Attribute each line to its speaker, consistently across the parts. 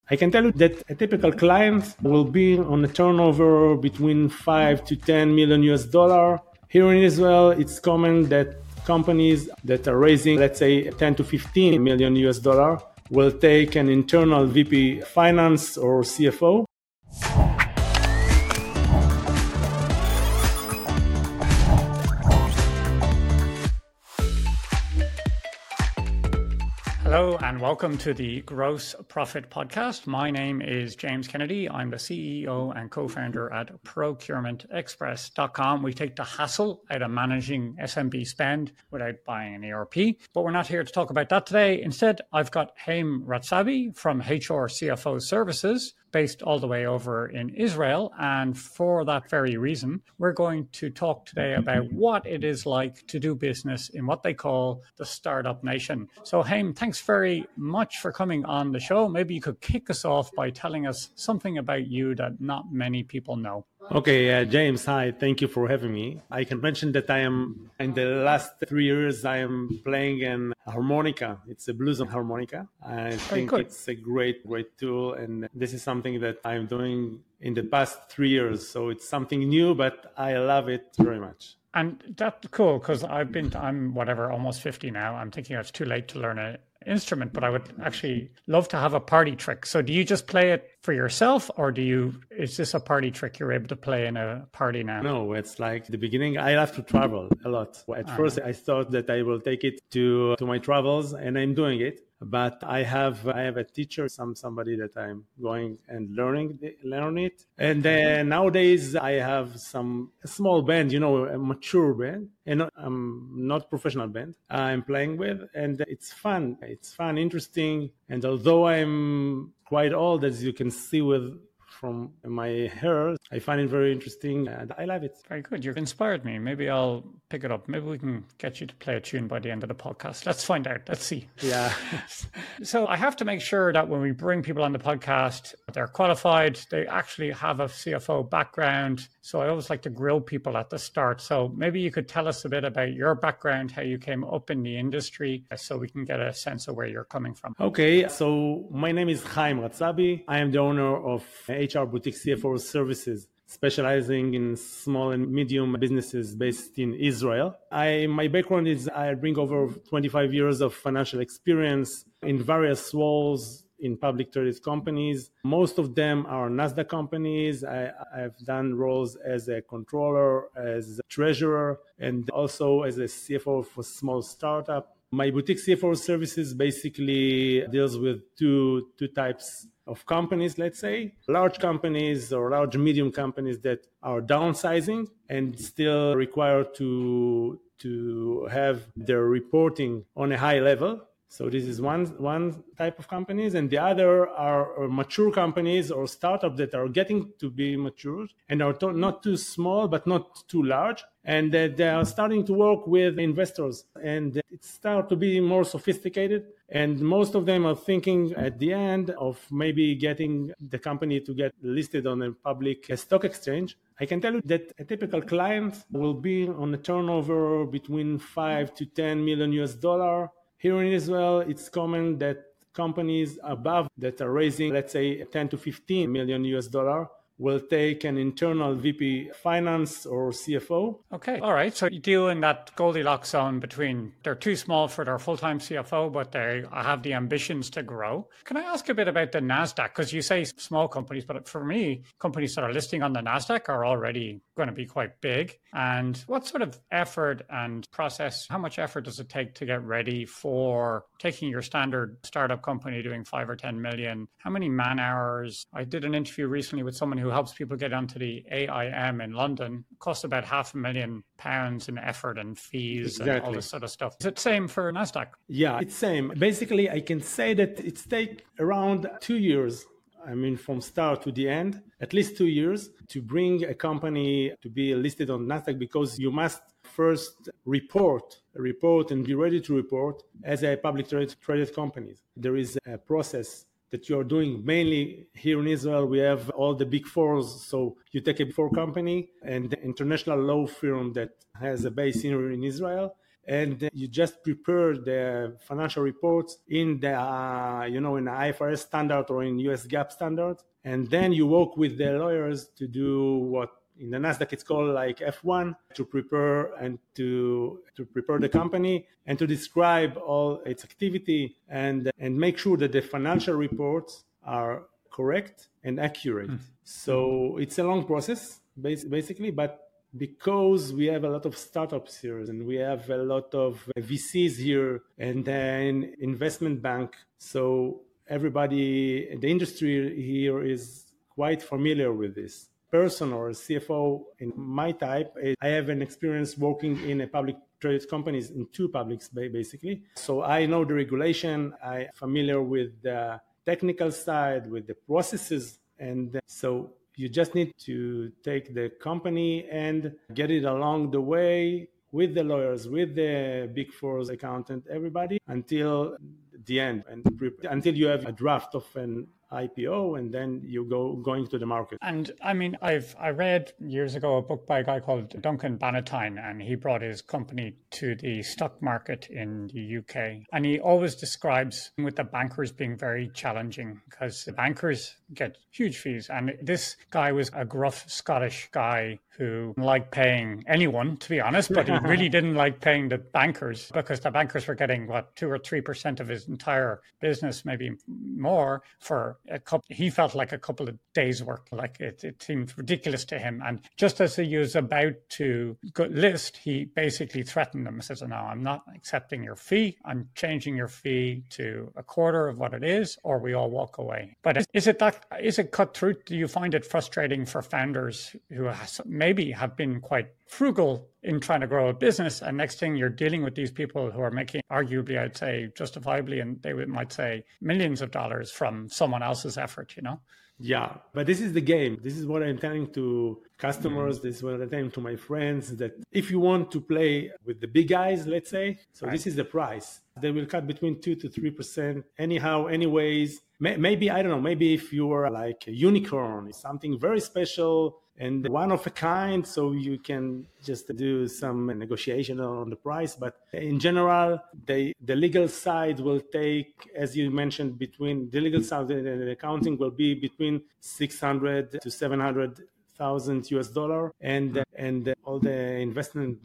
Speaker 1: I can tell you that a typical client will be on a turnover between 5 to 10 million US dollar. Here in Israel, it's common that companies that are raising, let's say, 10 to 15 million US dollar will take an internal VP finance or CFO.
Speaker 2: Hello and welcome to the Gross Profit Podcast. My name is James Kennedy. I'm the CEO and co-founder at ProcurementExpress.com. We take the hassle out of managing SMB spend without buying an ERP, but we're not here to talk about that today. Instead, I've got Haim Ratzabi from HR CFO Services, based all the way over in Israel. And for that very reason, we're going to talk today about what it is like to do business in what they call the startup nation. So Haim, thanks very much for coming on the show. Maybe you could kick us off by telling us something about you that not many people know.
Speaker 1: Okay, James, hi. Thank you for having me. I can mention that I am, in the last 3 years, I am playing an harmonica. It's a blues harmonica. I think it's a great tool. And this is something that I'm doing in the past 3 years. So it's something new, but I love it very much.
Speaker 2: And that's cool because I'm almost 50 now. I'm thinking it's too late to learn an instrument, but I would actually love to have a party trick. So do you just play it for yourself, or is this a party trick you're able to play in a party now?
Speaker 1: No, it's like the beginning. I have to travel a lot. At first, I thought that I will take it to my travels, and I'm doing it. But I have a teacher, somebody that I'm going and learn it. And then nowadays I have a small band, a mature band, and not professional band I'm playing with, and it's fun. It's fun, interesting. And although I'm quite old, as you can see from my hair, I find it very interesting and I love it.
Speaker 2: Very good. You've inspired me. Maybe I'll pick it up. Maybe we can get you to play a tune by the end of the podcast. Let's find out. Let's see.
Speaker 1: Yeah.
Speaker 2: So I have to make sure that when we bring people on the podcast, they're qualified, they actually have a CFO background. So I always like to grill people at the start. So maybe you could tell us a bit about your background, how you came up in the industry, so we can get a sense of where you're coming from.
Speaker 1: Okay. So my name is Haim Ratzabi. I am the owner of HR Boutique CFO Services, specializing in small and medium businesses based in Israel. My background is I bring over 25 years of financial experience in various roles in public traded companies. Most of them are NASDAQ companies. I've done roles as a controller, as a treasurer, and also as a CFO for small startup. My boutique CFO services basically deals with two types of companies, let's say, large companies or large medium companies that are downsizing and still required to have their reporting on a high level. So this is one type of companies, and the other are mature companies or startups that are getting to be mature and are not too small but not too large, and they are starting to work with investors, and it starts to be more sophisticated. And most of them are thinking at the end of maybe getting the company to get listed on a public stock exchange. I can tell you that a typical client will be on a turnover between 5 to 10 million US dollar. Here in Israel, it's common that companies above that are raising, let's say, 10 to 15 million US dollar will take an internal VP finance or CFO.
Speaker 2: Okay. All right. So you deal in that Goldilocks zone between they're too small for their full-time CFO, but they have the ambitions to grow. Can I ask a bit about the NASDAQ? Because you say small companies, but for me, companies that are listing on the NASDAQ are already going to be quite big. And what sort of effort and process, how much effort does it take to get ready for taking your standard startup company doing 5 or 10 million? How many man hours? I did an interview recently with someone who helps people get onto the AIM in London. It costs about £500,000 in effort and fees and all this sort of stuff. Is it same for NASDAQ?
Speaker 1: Yeah, it's same. Basically, I can say that it's take around 2 years. I mean, from start to the end, at least 2 years to bring a company to be listed on NASDAQ, because you must first report and be ready to report as a public traded company. There is a process that you're doing. Mainly here in Israel, we have all the big fours. So you take a big four company and the international law firm that has a base here in Israel, and you just prepare the financial reports in the in IFRS standard or in US GAAP standard, and then you work with the lawyers to do what in the Nasdaq it's called like F1, to prepare and to prepare the company and to describe all its activity and make sure that the financial reports are correct and accurate. So it's a long process basically, but because we have a lot of startups here and we have a lot of VCs here and then investment bank, so everybody in the industry here is quite familiar with this. Person or CFO in my type, I have an experience working in a public traded companies in two publics basically. So I know the regulation, I'm familiar with the technical side, with the processes, and so you just need to take the company and get it along the way with the lawyers, with the Big Four's accountant, everybody until the end, and until you have a draft of an IPO, and then you going to the market.
Speaker 2: And I mean, I read years ago a book by a guy called Duncan Bannatyne, and he brought his company to the stock market in the UK. And he always describes with the bankers being very challenging because the bankers get huge fees. And this guy was a gruff Scottish guy who didn't like paying anyone, to be honest, but he really didn't like paying the bankers because the bankers were getting 2 or 3% of his entire business, maybe more, for he felt like a couple of days' work. Like it seemed ridiculous to him. And just as he was about to list, he basically threatened them. He says, "No, I'm not accepting your fee. I'm changing your fee to a quarter of what it is, or we all walk away." But is it cutthroat? Do you find it frustrating for founders who maybe have been quite frugal in trying to grow a business, and next thing you're dealing with these people who are making, arguably, I'd say justifiably, and they might say millions of dollars from someone else's effort, you know?
Speaker 1: Yeah, but this is the game. This is what I'm telling to customers. This is what I'm telling to my friends, that if you want to play with the big guys, let's say, so This is the price. They will cut between 2 to 3% anyhow, anyways. Maybe, I don't know, maybe if you are like a unicorn, something very special and one of a kind, so you can just do some negotiation on the price. But in general, the legal side will take, as you mentioned, between the legal side and the accounting will be between 600 to 700,000 US dollar, and all the investment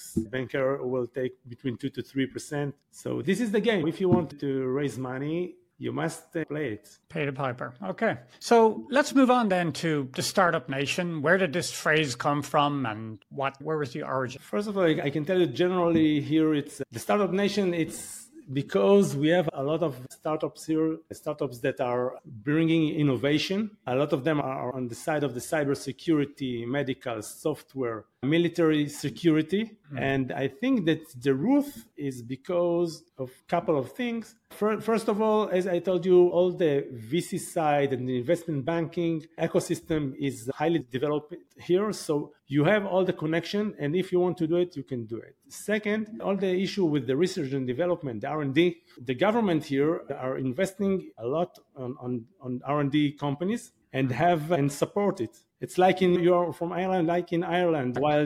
Speaker 1: banker will take between 2 to 3%. So this is the game. If you want to raise money, you must play it.
Speaker 2: Pay the piper. Okay. So let's move on then to the Startup Nation. Where did this phrase come from, and where was the origin?
Speaker 1: First of all, I can tell you generally here, it's the Startup Nation. It's because we have a lot of startups here, startups that are bringing innovation. A lot of them are on the side of the cybersecurity, medical, software, military security. And I think that the root is because of a couple of things. First of all, as I told you, all the VC side and the investment banking ecosystem is highly developed here. So you have all the connection, and if you want to do it, you can do it. Second, all the issue with the research and development, the R&D, the government here are investing a lot on R&D companies and support it. It's like you're from Ireland, like in Ireland, while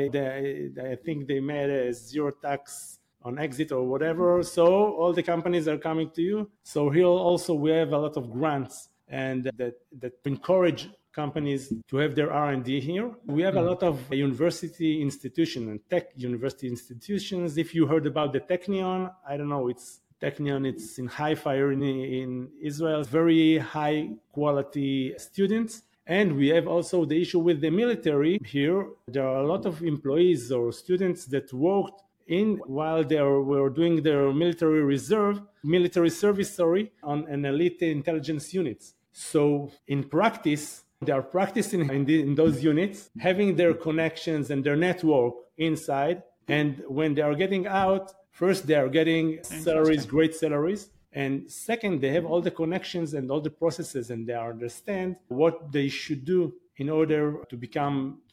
Speaker 1: I think they made a zero tax on exit or whatever. So all the companies are coming to you. So here also we have a lot of grants and that encourage companies to have their R&D here. We have a lot of university institutions and tech university institutions. If you heard about the Technion, I don't know, it's in Haifa in Israel, very high quality students. And we have also the issue with the military here. There are a lot of employees or students that worked while they were doing their military service, on an elite intelligence units. So in practice, they are practicing in those units, having their connections and their network inside. And when they are getting out, first, they are getting salaries, great salaries. And second, they have all the connections and all the processes, and they understand what they should do in order to become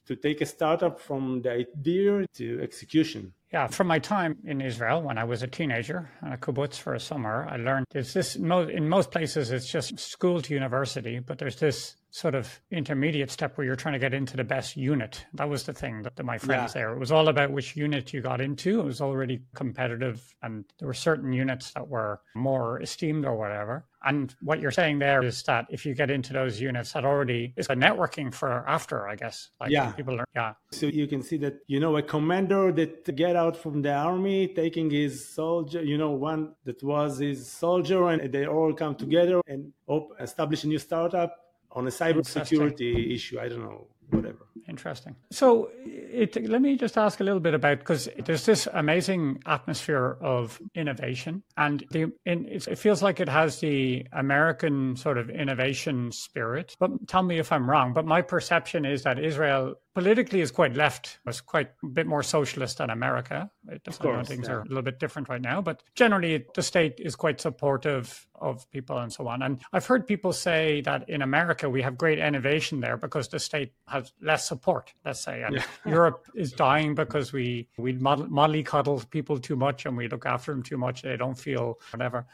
Speaker 1: to take a startup from the idea to execution.
Speaker 2: Yeah, from my time in Israel when I was a teenager on a kibbutz for a summer, I learned there's this, in most places it's just school to university, but there's this sort of intermediate step where you're trying to get into the best unit. That was the thing that my friends there. It was all about which unit you got into. It was already competitive, and there were certain units that were more esteemed or whatever. And what you're saying there is that if you get into those units, that already is a networking for after, I guess. Like people learn.
Speaker 1: So you can see that, a commander that get out from the army, taking his soldier, one that was his soldier, and they all come together and establish a new startup on a cybersecurity issue. I don't know, whatever.
Speaker 2: Interesting. So let me just ask a little bit about, because there's this amazing atmosphere of innovation, and it feels like it has the American sort of innovation spirit. But tell me if I'm wrong, but my perception is that Israel politically is quite left, was quite a bit more socialist than America.
Speaker 1: Of course,
Speaker 2: things are a little bit different right now, but generally the state is quite supportive of people and so on. And I've heard people say that in America we have great innovation there because the state has less support, let's say. And Europe is dying because we mollycoddle people too much and we look after them too much. They don't feel whatever.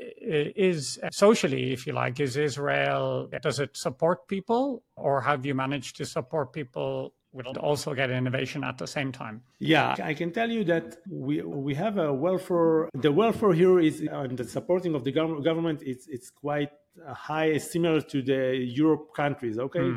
Speaker 2: Is socially, if you like, is Israel, does it support people, or have you managed to support people will also get innovation at the same time?
Speaker 1: Yeah, I can tell you that we have a welfare. The welfare here is and the supporting of the government. It's quite high, similar to the Europe countries. Okay,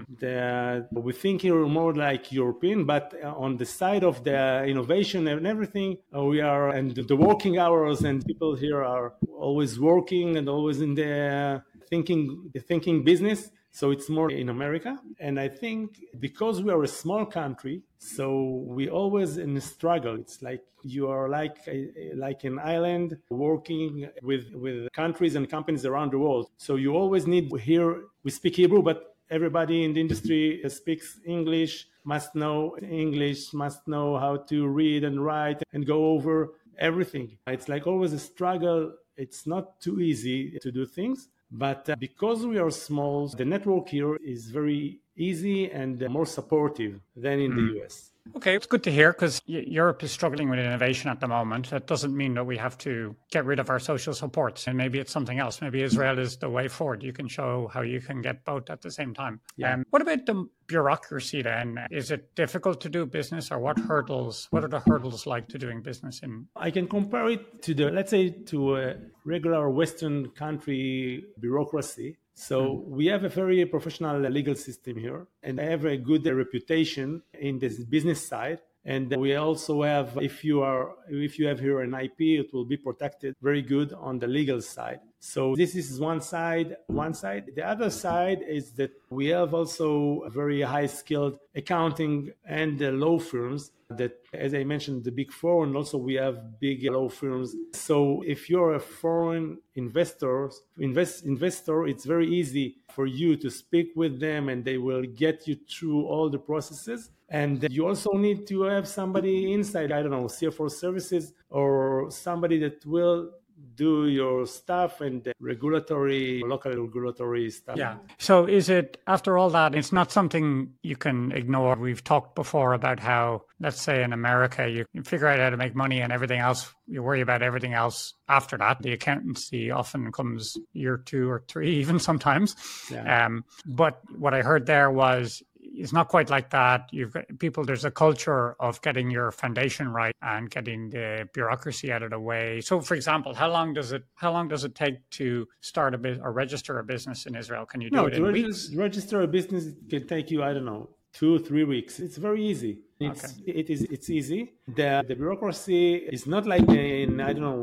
Speaker 1: we think here more like European, but on the side of the innovation and everything, we are, and the working hours, and people here are always working and always in the thinking business. So it's more in America. And I think because we are a small country, so we always in a struggle. It's like you are like an island working with countries and companies around the world. So you always need, here we speak Hebrew, but everybody in the industry speaks English, must know English, must know how to read and write and go over everything. It's like always a struggle. It's not too easy to do things. But because we are small, the network here is very easy and more supportive than in the US.
Speaker 2: Okay, it's good to hear, because Europe is struggling with innovation at the moment. That doesn't mean that we have to get rid of our social supports, and maybe it's something else. Maybe Israel is the way forward. You can show how you can get both at the same time. What about the bureaucracy then? Is it difficult to do business, or what are the hurdles like to doing business in?
Speaker 1: I can compare it to let's say to a regular Western country bureaucracy. So we have a very professional legal system here, and I have a good reputation in this business side. And we also have, if you have here an IP, it will be protected very good on the legal side. So this is one side. The other side is that we have also a very high skilled accounting and law firms that, as I mentioned, the big four, and also we have big law firms. So if you're a foreign investor, it's very easy for you to speak with them, and they will get you through all the processes. And you also need to have somebody inside, I don't know, CFO services, or somebody that will do your stuff and the local regulatory stuff.
Speaker 2: Yeah. So is it, after all that, it's not something you can ignore? We've talked before about how, let's say in America, you figure out how to make money and everything else, you worry about everything else after that. The accountancy often comes year 2 or 3, even sometimes. But what I heard there was, it's not quite like that. You've got people, there's a culture of getting your foundation right and getting the bureaucracy out of the way. So for example, how long does it take to start a business or register a business in Israel? Can you do it in weeks?
Speaker 1: Register a business, it can take you, 2-3 weeks. It's very easy. It's easy. The bureaucracy is not like in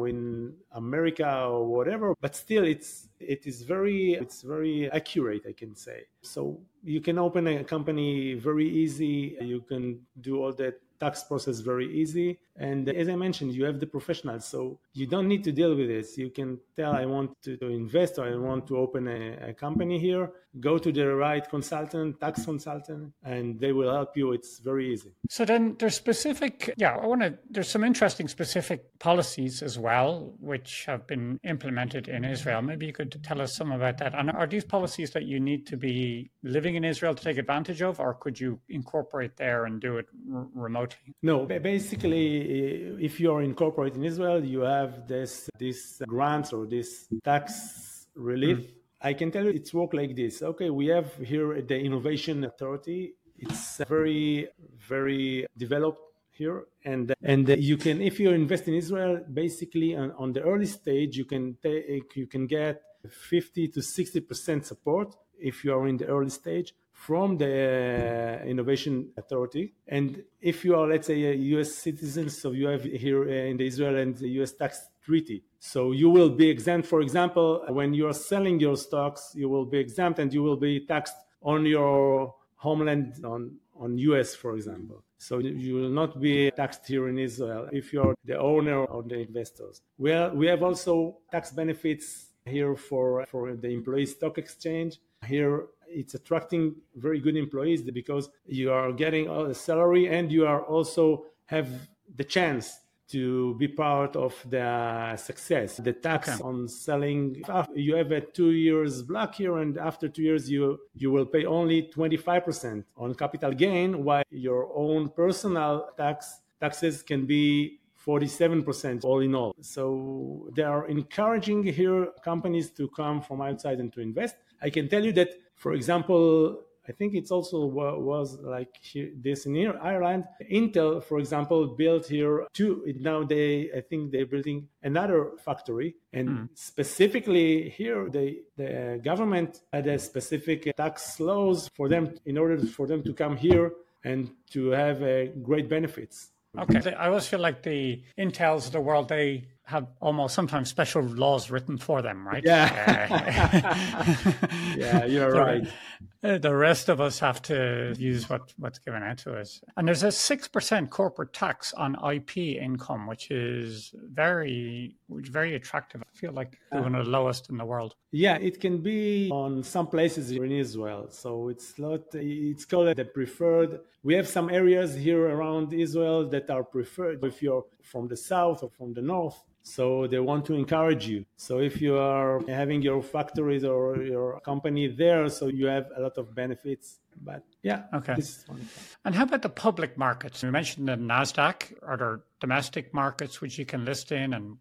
Speaker 1: America or whatever, but still it's very accurate, I can say. So you can open a company very easy. You can do all that tax process very easy. And as I mentioned, you have the professionals, so you don't need to deal with this. You can tell, I want to invest, or I want to open a company here. Go to the right consultant, tax consultant, and they will help you. It's very easy.
Speaker 2: So then there's there's some interesting specific policies as well, which have been implemented in Israel. Maybe you could tell us some about that. And are these policies that you need to be living in Israel to take advantage of, or could you incorporate there and do it remotely?
Speaker 1: No, basically, if you're incorporated in Israel, you have this grants or this tax relief. I can tell you it's work like this. Okay, we have here the Innovation Authority. It's very, very developed here, and you can, if you invest in Israel, basically on the early stage, you can get 50 to 60% support if you are in the early stage from the Innovation Authority. And if you are, let's say, a U.S. citizen, so you have here in the Israel and the U.S. tax treaty, so you will be exempt. For example, when you are selling your stocks, you will be exempt and you will be taxed on your homeland, on U.S., for example. So you will not be taxed here in Israel if you're the owner or the investors. Well, we have also tax benefits here for the employee stock exchange. Here, it's attracting very good employees because you are getting a salary and you are also have the chance to be part of the success. The tax on selling, you have a 2 years block here, and after 2 years you will pay only 25% on capital gain, while your own personal taxes can be 47% all in all. So they are encouraging here companies to come from outside and to invest. I can tell you that, for example, I think it's also was like this in Ireland. Intel, for example, built here now I think they're building another factory. And specifically here, the government had a specific tax laws for them in order for them to come here and to have great benefits.
Speaker 2: Okay. I always feel like the Intels of the world, they have almost sometimes special laws written for them, right?
Speaker 1: Yeah. Yeah, you're right.
Speaker 2: The rest of us have to use what's given out to us. And there's a 6% corporate tax on IP income, which is very attractive. I feel like one of the lowest in the world.
Speaker 1: Yeah, it can be on some places in Israel. So it's called the preferred. We have some areas here around Israel that are preferred if you're from the south or from the north. So they want to encourage you. So if you are having your factories or your company there, so you have a lot of benefits. But yeah,
Speaker 2: okay.
Speaker 1: This is one.
Speaker 2: And how about the public markets? You mentioned the NASDAQ. Are there domestic markets which you can list in? And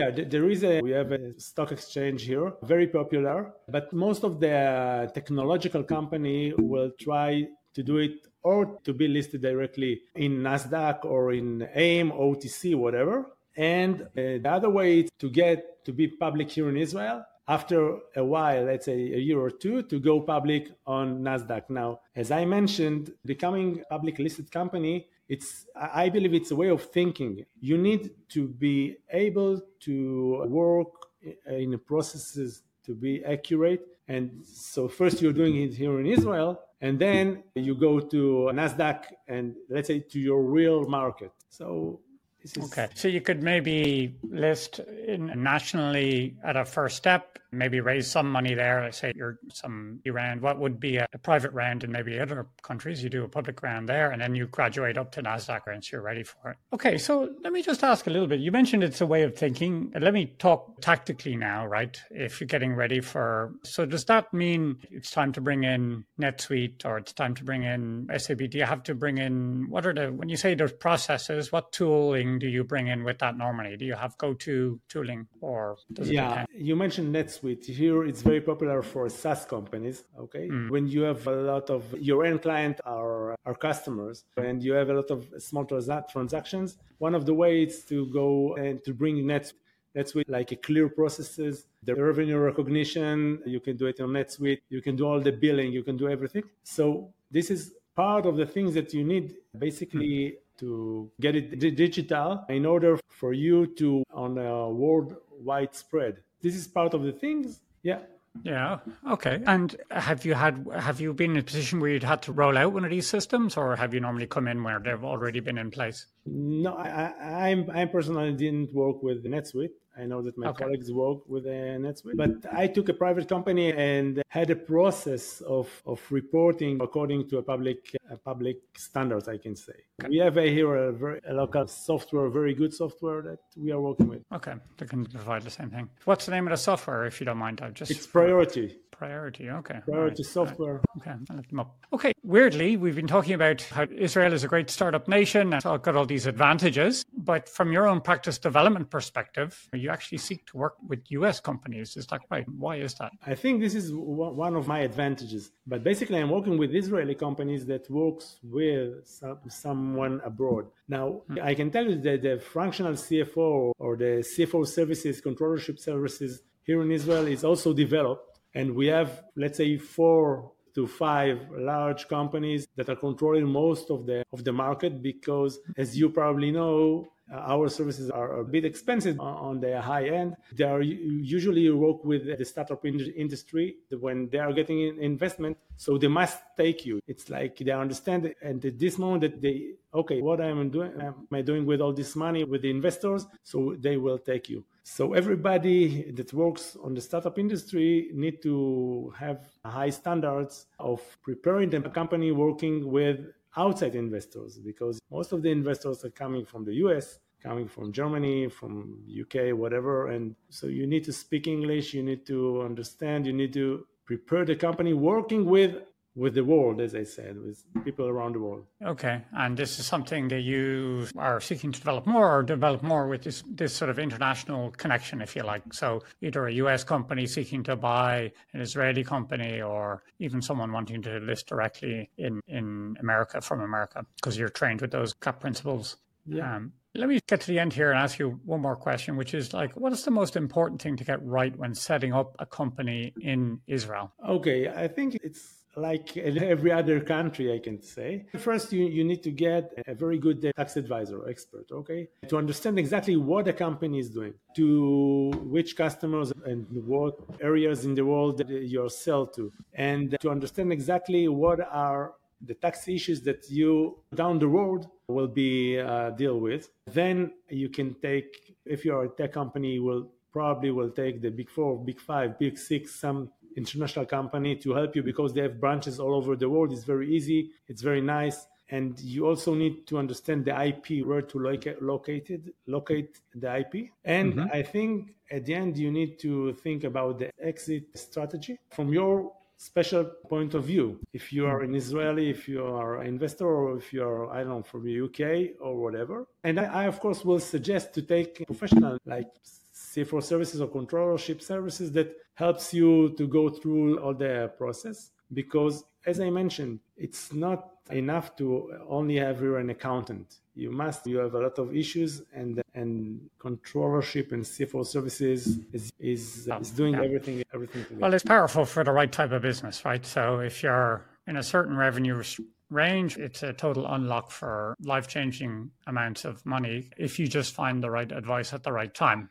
Speaker 1: we have a stock exchange here, very popular. But most of the technological company will try to do it or to be listed directly in NASDAQ or in AIM, OTC, whatever. And the other way to get to be public here in Israel, after a while, let's say a year or two, to go public on NASDAQ. Now, as I mentioned, becoming a public listed company, I believe it's a way of thinking. You need to be able to work in the processes to be accurate. And so first you're doing it here in Israel, and then you go to NASDAQ and let's say to your real market. So
Speaker 2: okay. So you could maybe list nationally at a first step, maybe raise some money there. Let's say you're some round. What would be a private round in maybe other countries? You do a public round there, and then you graduate up to NASDAQ once you're ready for it. Okay. So let me just ask a little bit. You mentioned it's a way of thinking. Let me talk tactically now, right? If you're getting ready so does that mean it's time to bring in NetSuite or it's time to bring in SAP? Do you have to bring in, when you say there's processes, what tooling do you bring in with that normally? Do you have go-to tooling or does it depend?
Speaker 1: You mentioned NetSuite. Here it's very popular for SaaS companies, okay? When you have a lot of your end client are customers and you have a lot of small transactions, one of the ways to go and to bring NetSuite like a clear processes, the revenue recognition, you can do it on NetSuite, you can do all the billing, you can do everything. So this is part of the things that you need basically to get it digital in order for you to on a worldwide spread. This is part of the things. Yeah.
Speaker 2: Yeah. Okay. And have you been in a position where you'd had to roll out one of these systems, or have you normally come in where they've already been in place?
Speaker 1: No, I personally didn't work with NetSuite. I know that my
Speaker 2: Okay.
Speaker 1: colleagues work with NetSuite, but I took a private company and had a process of reporting according to a public standards, I can say. We have here a local software, very good software that we are working with.
Speaker 2: Okay. They can provide the same thing. What's the name of the software, if you don't mind?
Speaker 1: It's Priority.
Speaker 2: Priority. Okay.
Speaker 1: Priority software.
Speaker 2: Okay, I'll look them up. Okay, weirdly, we've been talking about how Israel is a great startup nation and it's got all these advantages. But from your own practice development perspective, you actually seek to work with US companies. Is that right? Why is that?
Speaker 1: I think this is one of my advantages. But basically, I'm working with Israeli companies that works with someone abroad. Now, I can tell you that the functional CFO or the CFO services, controllership services here in Israel is also developed. And we have, let's say, 4 to 5 large companies that are controlling most of the market because, as you probably know, our services are a bit expensive on the high end. They are usually work with the startup industry when they are getting investment, so they must take you. It's like they understand it, and at this moment that they, okay, what am I doing with all this money with the investors? So they will take you. So everybody that works on the startup industry need to have high standards of preparing the company working with outside investors, because most of the investors are coming from the US, coming from Germany, from UK, whatever. And so you need to speak English, you need to understand, you need to prepare the company working with the world, as I said, with people around the world.
Speaker 2: Okay, and this is something that you are seeking to develop more with this sort of international connection, if you like. So either a US company seeking to buy an Israeli company, or even someone wanting to list directly in America from America, because you're trained with those CAP principles.
Speaker 1: Yeah.
Speaker 2: Let me get to the end here and ask you one more question, which is like, what is the most important thing to get right when setting up a company in Israel?
Speaker 1: Okay, I think it's like every other country, I can say. First, you need to get a very good tax advisor, expert, okay? To understand exactly what the company is doing, to which customers and what areas in the world that you sell to, and to understand exactly what are the tax issues that you down the road will be deal with. Then you can take, if you're a tech company, will take the big 4, big 5, big 6, some international company to help you, because they have branches all over the world. It's very easy. It's very nice. And you also need to understand the IP, where to locate the IP. And I think at the end, you need to think about the exit strategy from your special point of view. If you are an Israeli, if you are an investor, or if you are, I don't know, from the UK or whatever. And I of course, will suggest to take professional like CFO services or controllership services that helps you to go through all the process. Because as I mentioned, it's not enough to only have an accountant. You have a lot of issues, and controllership and CFO services is doing everything together.
Speaker 2: Well, it's powerful for the right type of business, right? So if you're in a certain revenue range, it's a total unlock for life-changing amounts of money if you just find the right advice at the right time.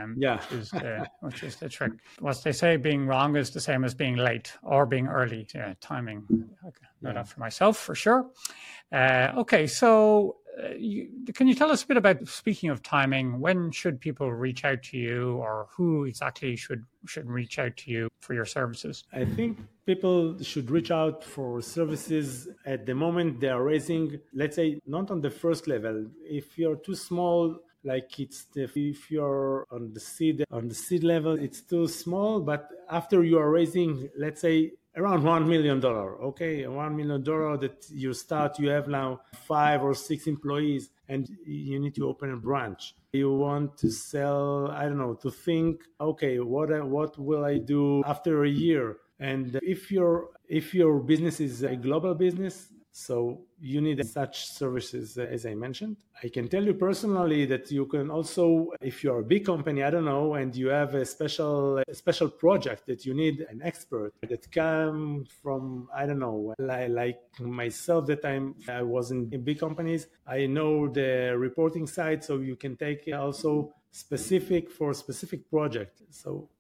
Speaker 2: Which is the trick. What they say, being wrong is the same as being late or being early. Yeah, timing. Okay, know that for myself for sure. Okay, so can you tell us a bit about, speaking of timing, when should people reach out to you, or who exactly should reach out to you for your services?
Speaker 1: I think people should reach out for services at the moment they are raising, let's say, not on the first level. If you're too small, like if you're on the seed level, it's too small. But after you are raising, let's say, around $1 million, okay? $1 million that you start, you have now 5 or 6 employees, and you need to open a branch. You want to sell, I don't know, to think, okay, what will I do after a year? And if your business is a global business, so you need such services, as I mentioned. I can tell you personally that you can also, if you're a big company, I don't know, and you have a special project that you need an expert that come from, I don't know, like myself, that I was in big companies. I know the reporting side, so you can take also specific project. So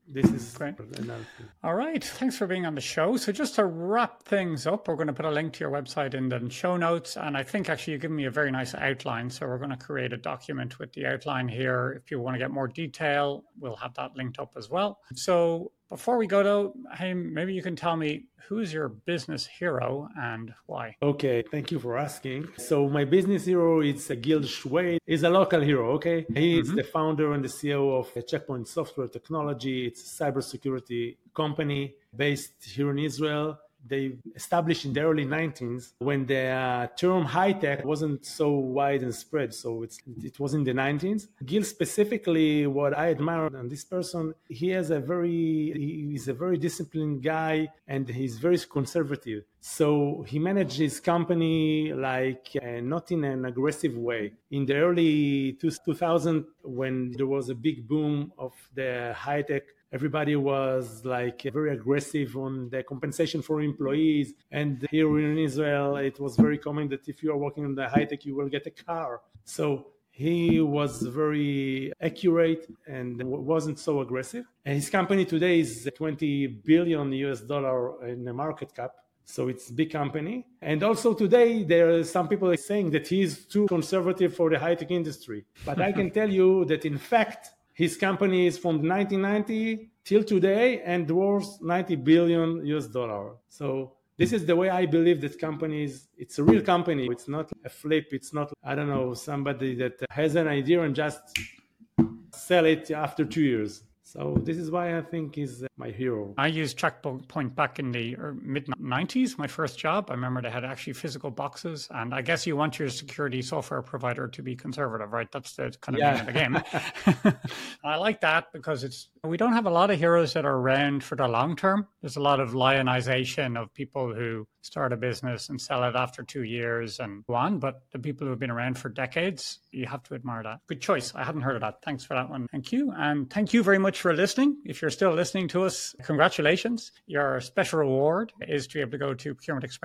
Speaker 1: this is
Speaker 2: great.
Speaker 1: another thing.
Speaker 2: All right. Thanks for being on the show. So just to wrap things up, we're going to put a link to your website in the show notes. And I think actually you've given me a very nice outline. So we're going to create a document with the outline here. If you want to get more detail, we'll have that linked up as well. So before we go though, hey, maybe you can tell me who's your business hero and why?
Speaker 1: Okay, thank you for asking. So my business hero is Gil Schwed. He's a local hero, okay? He is the founder and the CEO of Checkpoint Software Technology. It's a cybersecurity company based here in Israel. They established in the early 1990s when the term high-tech wasn't so wide and spread. So it was in the 1990s. Gil specifically, what I admire on this person, he's a very disciplined guy and he's very conservative. So he managed his company not in an aggressive way. In the early 2000, when there was a big boom of the high-tech, everybody was very aggressive on the compensation for employees. And here in Israel, it was very common that if you are working on the high tech, you will get a car. So he was very accurate and wasn't so aggressive. And his company today is $20 billion in the market cap. So it's a big company. And also today, there are some people saying that he's too conservative for the high tech industry. But I can tell you that in fact, his company is from 1990 till today and worth $90 billion. So this is the way I believe that companies, it's a real company. It's not a flip. It's not, somebody that has an idea and just sell it after 2 years. So this is why I think he's my hero.
Speaker 2: I used Checkpoint back in the mid-90s, my first job. I remember they had actually physical boxes. And I guess you want your security software provider to be conservative, right? That's the kind of meaning of the game. I like that because we don't have a lot of heroes that are around for the long term. There's a lot of lionization of people who start a business and sell it after 2 years and go on. But the people who have been around for decades, you have to admire that. Good choice. I hadn't heard of that. Thanks for that one. Thank you. And thank you very much for listening. If you're still listening to us, congratulations. Your special reward is to be able to go to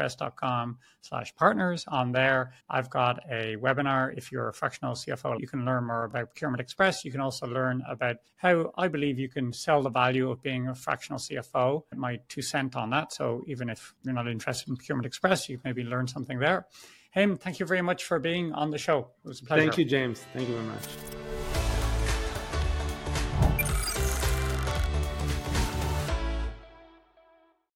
Speaker 2: procurementexpress.com/partners. On there, I've got a webinar. If you're a fractional CFO, you can learn more about Procurement Express. You can also learn about how I believe you can sell the value of being a fractional CFO. My 2 cents on that. So even if you're not interested in Procurement Express, you maybe learn something there. Haim, thank you very much for being on the show. It was a pleasure.
Speaker 1: Thank you, James. Thank you very much.